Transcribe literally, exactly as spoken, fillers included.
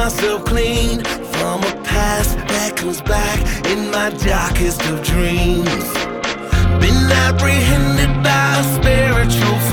myself clean from a past that comes back in my darkest of dreams. Been apprehended by a spiritual